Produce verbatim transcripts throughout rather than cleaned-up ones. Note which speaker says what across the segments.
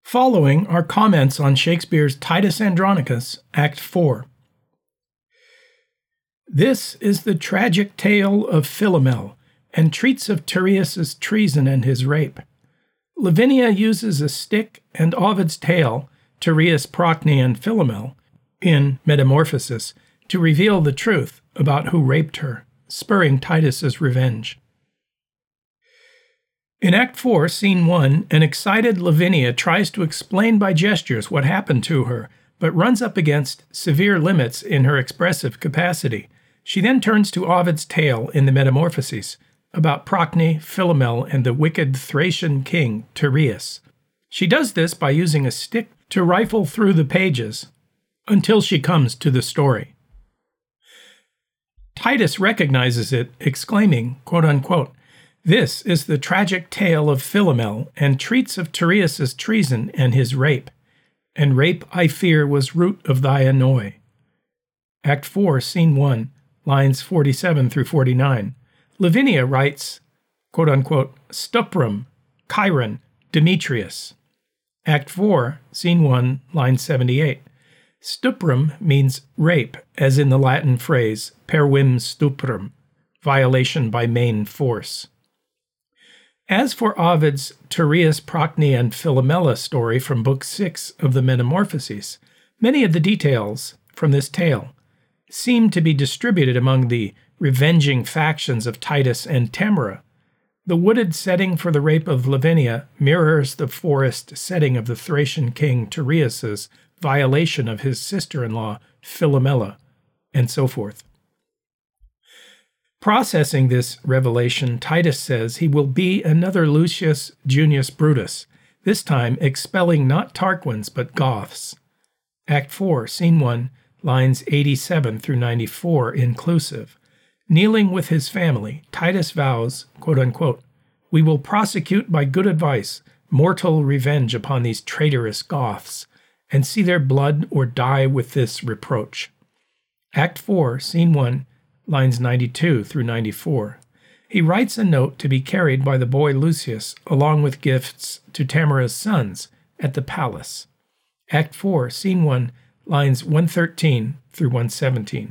Speaker 1: Following are comments on Shakespeare's Titus Andronicus, Act four. This is the tragic tale of Philomel, and treats of Tereus' treason and his rape. Lavinia uses a stick and Ovid's tale, Tereus, Procne, and Philomel, in Metamorphosis, to reveal the truth about who raped her, spurring Titus's revenge. In Act four, Scene one, an excited Lavinia tries to explain by gestures what happened to her, but runs up against severe limits in her expressive capacity. She then turns to Ovid's tale in the Metamorphoses, about Procne, Philomel, and the wicked Thracian king, Tereus. She does this by using a stick to rifle through the pages until she comes to the story. Titus recognizes it, exclaiming, quote-unquote, "This is the tragic tale of Philomel, and treats of Tereus' treason and his rape. And rape, I fear, was root of thy annoy." Act four, Scene one, lines forty-seven through forty-nine. Lavinia writes, quote-unquote, "Stuprum, Chiron, Demetrius." Act four, Scene one, line seventy-eight. Stuprum means rape, as in the Latin phrase per vim stuprum, violation by main force. As for Ovid's Tereus, Procne, and Philomela story from Book six of the Metamorphoses, many of the details from this tale seem to be distributed among the revenging factions of Titus and Tamora. The wooded setting for the rape of Lavinia mirrors the forest setting of the Thracian king Tereus' violation of his sister-in-law Philomela, and so forth. Processing this revelation, Titus says he will be another Lucius Junius Brutus, this time expelling not Tarquins but Goths. Act four, Scene one, lines eighty-seven through ninety-four inclusive. Kneeling with his family, Titus vows, quote-unquote, "We will prosecute by good advice mortal revenge upon these traitorous Goths, and see their blood or die with this reproach." Act four, Scene one, lines ninety-two through ninety-four. He writes a note to be carried by the boy Lucius, along with gifts to Tamora's sons, at the palace. Act four, Scene one, lines one thirteen through one seventeen.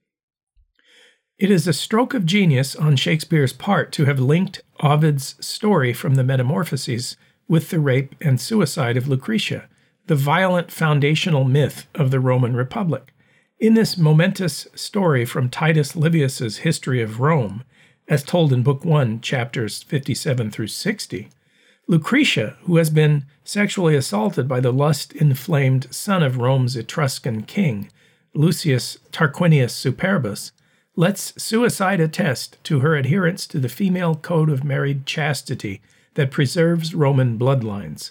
Speaker 1: It is a stroke of genius on Shakespeare's part to have linked Ovid's story from the Metamorphoses with the rape and suicide of Lucretia, the violent foundational myth of the Roman Republic. In this momentous story from Titus Livius's History of Rome, as told in Book one, chapters fifty-seven through sixty, Lucretia, who has been sexually assaulted by the lust-inflamed son of Rome's Etruscan king, Lucius Tarquinius Superbus, lets suicide attest to her adherence to the female code of married chastity that preserves Roman bloodlines.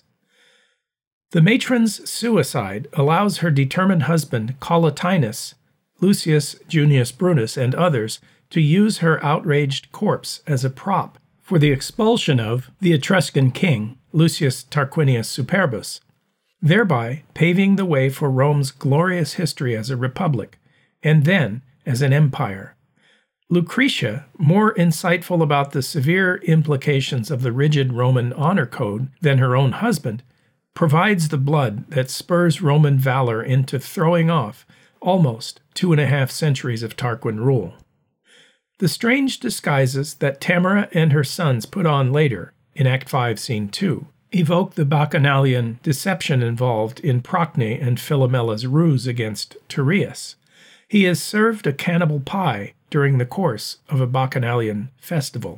Speaker 1: The matron's suicide allows her determined husband, Collatinus, Lucius Junius Brutus, and others to use her outraged corpse as a prop for the expulsion of the Etruscan king, Lucius Tarquinius Superbus, thereby paving the way for Rome's glorious history as a republic, and then as an empire. Lucretia, more insightful about the severe implications of the rigid Roman honor code than her own husband, provides the blood that spurs Roman valor into throwing off almost two and a half centuries of Tarquin rule. The strange disguises that Tamora and her sons put on later, in Act five, Scene two, evoke the bacchanalian deception involved in Procne and Philomela's ruse against Tereus. He is served a cannibal pie during the course of a bacchanalian festival.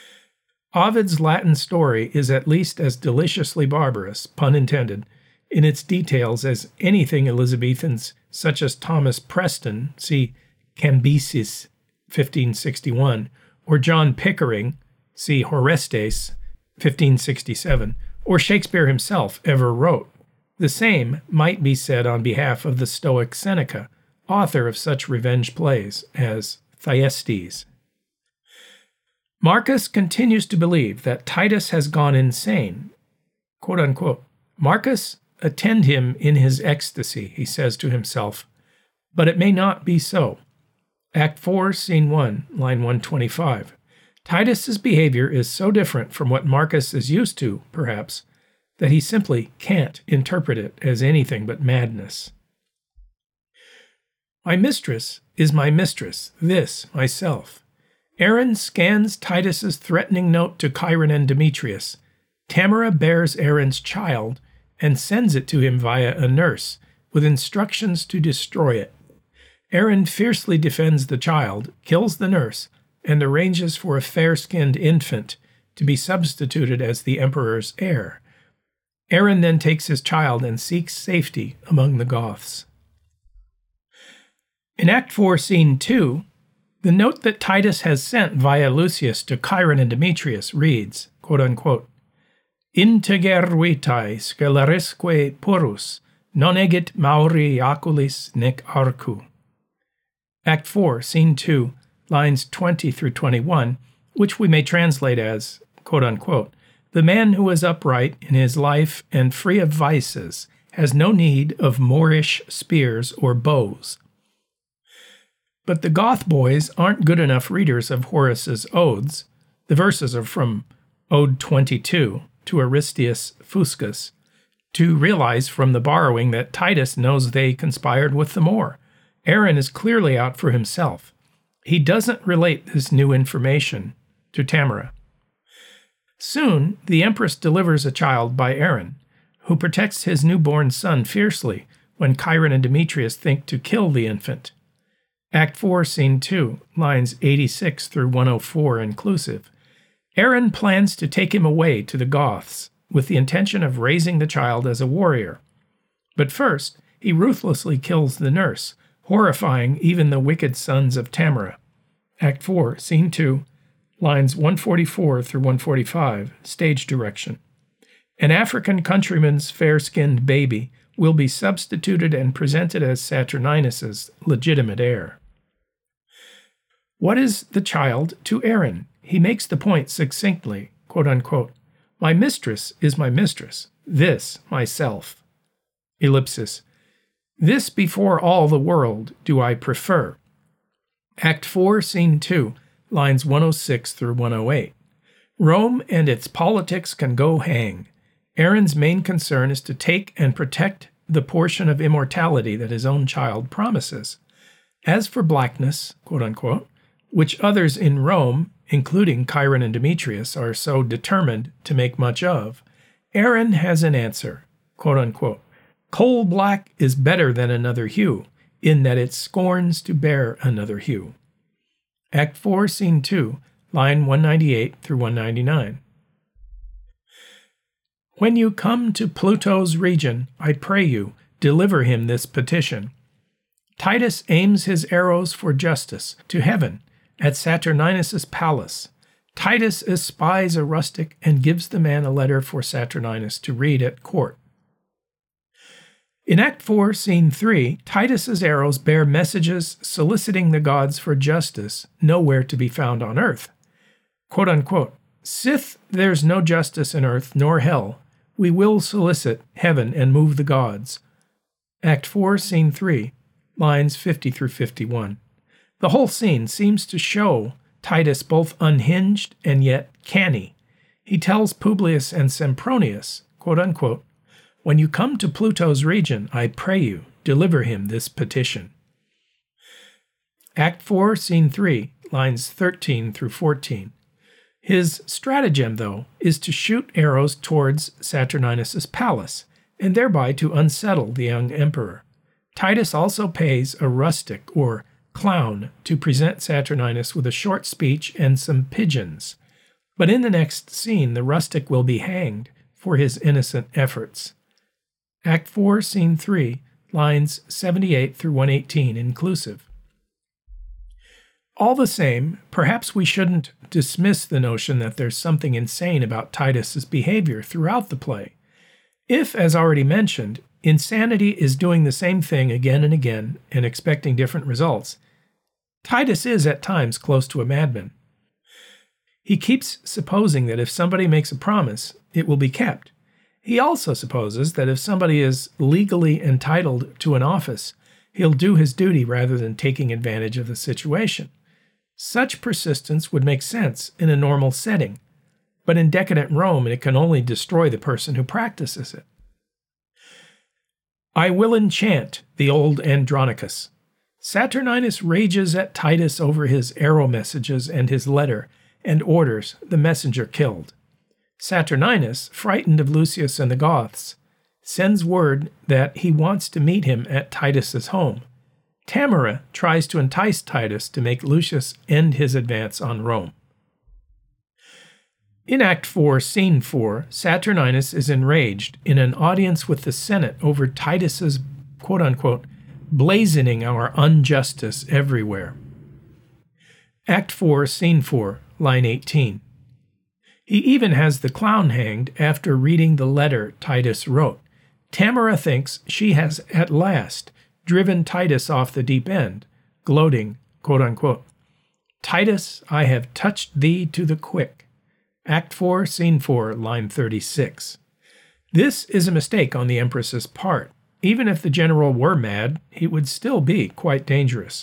Speaker 1: Ovid's Latin story is at least as deliciously barbarous, pun intended, in its details as anything Elizabethans such as Thomas Preston, see Cambyses, fifteen sixty-one, or John Pickering, see Horestes, fifteen sixty-seven, or Shakespeare himself ever wrote. The same might be said on behalf of the Stoic Seneca, author of such revenge plays as Thyestes. Marcus continues to believe that Titus has gone insane. Quote unquote, "Marcus, attend him in his ecstasy," he says to himself, "but it may not be so." Act four, Scene one, line one twenty-five. Titus's behavior is so different from what Marcus is used to, perhaps, that he simply can't interpret it as anything but madness. My mistress is my mistress, this, myself. Aaron scans Titus's threatening note to Chiron and Demetrius. Tamara bears Aaron's child and sends it to him via a nurse, with instructions to destroy it. Aaron fiercely defends the child, kills the nurse, and arranges for a fair-skinned infant to be substituted as the emperor's heir. Aaron then takes his child and seeks safety among the Goths. In Act four, Scene two, the note that Titus has sent via Lucius to Chiron and Demetrius reads, quote-unquote, Integer vitae scelerisque purus, non egit mauri aculis nec arcu. Act four, Scene two, lines twenty through twenty-one, which we may translate as, quote-unquote, the man who is upright in his life and free of vices has no need of Moorish spears or bows. But the Goth boys aren't good enough readers of Horace's odes. The verses are from Ode twenty-two to Aristeus Fuscus, to realize from the borrowing that Titus knows they conspired with the Moor. Aaron is clearly out for himself. He doesn't relate this new information to Tamara. Soon, the Empress delivers a child by Aaron, who protects his newborn son fiercely when Chiron and Demetrius think to kill the infant. Act four, Scene two, lines eighty-six through one oh four inclusive. Aaron plans to take him away to the Goths with the intention of raising the child as a warrior. But first, he ruthlessly kills the nurse, horrifying even the wicked sons of Tamara. Act four, Scene two, lines one forty-four through one forty-five, stage direction. An African countryman's fair-skinned baby will be substituted and presented as Saturninus's legitimate heir. What is the child to Aaron? He makes the point succinctly, quote-unquote, my mistress is my mistress, this myself. Ellipsis. This before all the world do I prefer. Act four, Scene two, lines one oh six through one oh eight. Rome and its politics can go hang. Aaron's main concern is to take and protect the portion of immortality that his own child promises. As for blackness, quote-unquote, which others in Rome, including Chiron and Demetrius, are so determined to make much of, Aaron has an answer, quote-unquote, coal black is better than another hue, in that it scorns to bear another hue. Act four, Scene two, line one ninety-eight through one ninety-nine. When you come to Pluto's region, I pray you, deliver him this petition. Titus aims his arrows for justice to heaven at Saturninus's palace. Titus espies a rustic and gives the man a letter for Saturninus to read at court. In Act four, Scene three, Titus's arrows bear messages soliciting the gods for justice nowhere to be found on earth. Quote-unquote, Sith there's no justice in earth nor hell, we will solicit heaven and move the gods. Act four, Scene three, lines fifty through fifty-one. The whole scene seems to show Titus both unhinged and yet canny. He tells Publius and Sempronius, quote-unquote, when you come to Pluto's region, I pray you, deliver him this petition. Act four, Scene three, lines thirteen through fourteen. His stratagem, though, is to shoot arrows towards Saturninus's palace, and thereby to unsettle the young emperor. Titus also pays a rustic, or clown, to present Saturninus with a short speech and some pigeons. But in the next scene, the rustic will be hanged for his innocent efforts. Act four, Scene three, lines seventy-eight through one eighteen inclusive. All the same, perhaps we shouldn't dismiss the notion that there's something insane about Titus's behavior throughout the play. If, as already mentioned, insanity is doing the same thing again and again and expecting different results, Titus is at times close to a madman. He keeps supposing that if somebody makes a promise, it will be kept. He also supposes that if somebody is legally entitled to an office, he'll do his duty rather than taking advantage of the situation. Such persistence would make sense in a normal setting. but in decadent Rome it can only destroy the person who practices it. I will enchant the old Andronicus. Saturninus rages at Titus over his arrow messages and his letter, and orders the messenger killed. Saturninus, frightened of Lucius and the Goths, sends word that he wants to meet him at Titus's home. Tamara tries to entice Titus to make Lucius end his advance on Rome. In Act four, Scene four, Saturninus is enraged in an audience with the Senate over Titus's quote-unquote blazoning our injustice everywhere. Act four, Scene four, line eighteen. He even has the clown hanged after reading the letter Titus wrote. Tamara thinks she has at last driven Titus off the deep end, gloating, quote-unquote, Titus, I have touched thee to the quick. Act four, Scene four, line thirty-six. This is a mistake on the Empress's part. Even if the general were mad, he would still be quite dangerous.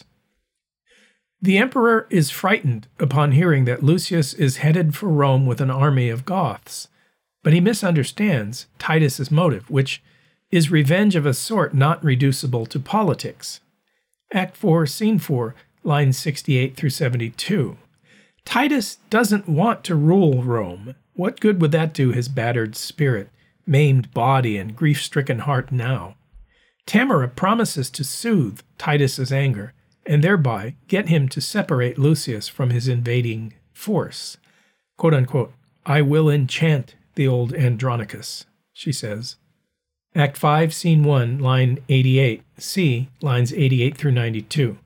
Speaker 1: The emperor is frightened upon hearing that Lucius is headed for Rome with an army of Goths, but he misunderstands Titus's motive, which is revenge of a sort not reducible to politics. Act four, Scene four, lines sixty-eight through seventy-two. Titus doesn't want to rule Rome. What good would that do his battered spirit, maimed body, and grief-stricken heart now? Tamara promises to soothe Titus's anger, and thereby get him to separate Lucius from his invading force. Quote unquote, I will enchant the old Andronicus, she says. Act five, Scene one, line eighty-eight, C, lines eighty-eight through ninety-two.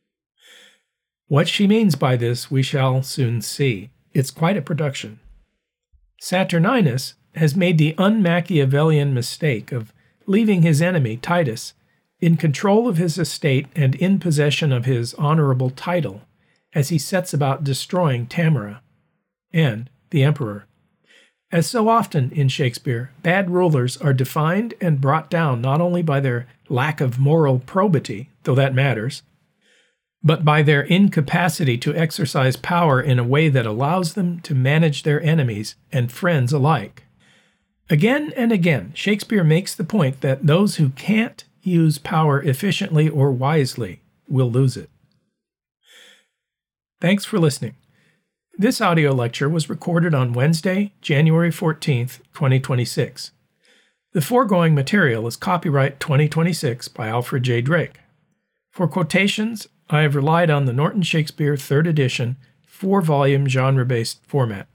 Speaker 1: What she means by this we shall soon see. It's quite a production. Saturninus has made the un-Machiavellian mistake of leaving his enemy, Titus, in control of his estate and in possession of his honorable title, as he sets about destroying Tamara and the emperor. As so often in Shakespeare, bad rulers are defined and brought down not only by their lack of moral probity, though that matters, but by their incapacity to exercise power in a way that allows them to manage their enemies and friends alike. Again and again, Shakespeare makes the point that those who can't use power efficiently or wisely will lose it. Thanks for listening. This audio lecture was recorded on Wednesday, January fourteenth, twenty twenty-six. The foregoing material is copyright twenty twenty-six by Alfred J. Drake. For quotations, I have relied on the Norton Shakespeare third edition, four-volume genre-based format.